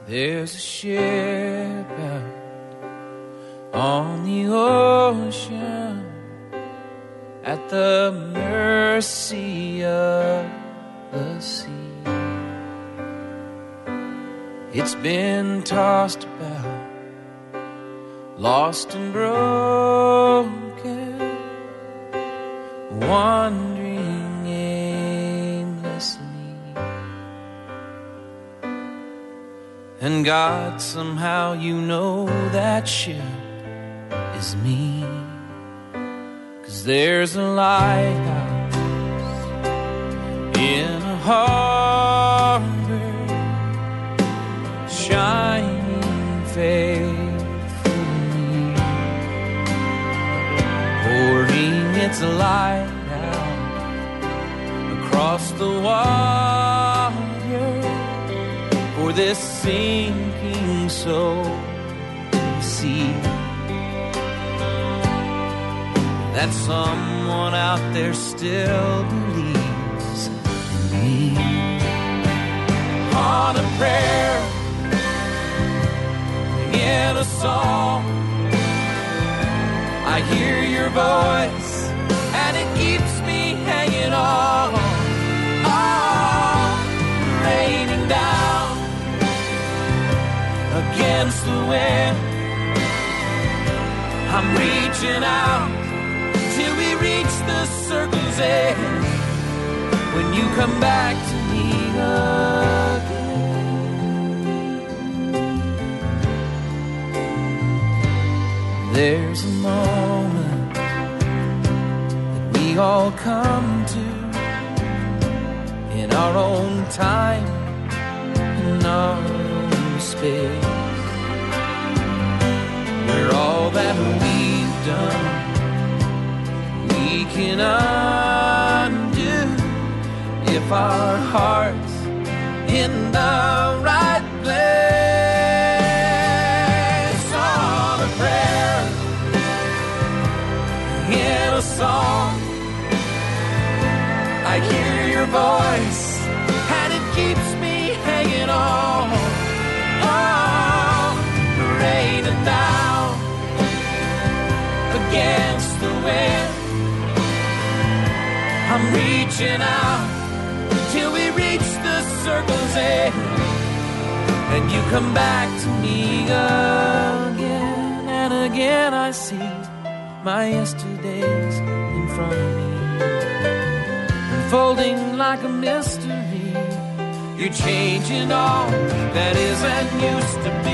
There's a ship out on the ocean at the mercy of the sea. It's been tossed about, lost and broken, wandering aimlessly. And God, somehow you know that ship is me. 'Cause there's a lighthouse in a harbor, shining faithfully, pouring its light out across the water for this sinking soul to see that someone out there still believes in me. On a prayer, in a song, I hear your voice and it keeps me hanging on. Oh, raining down against the wind, I'm reaching out till we reach the circle's end. When you come back to me again, there's a moment that we all come to in our own time, in our own space, where all that we've done we can undo if our heart's in the right place. On a prayer, in a song, I hear your voice and it keeps me hanging on. Oh, raining down against the wind, I'm reaching out till we reach the circle's end. And you come back to me again and again. I see my yesterdays in front of me, unfolding like a mystery. You're changing all that is and used to be.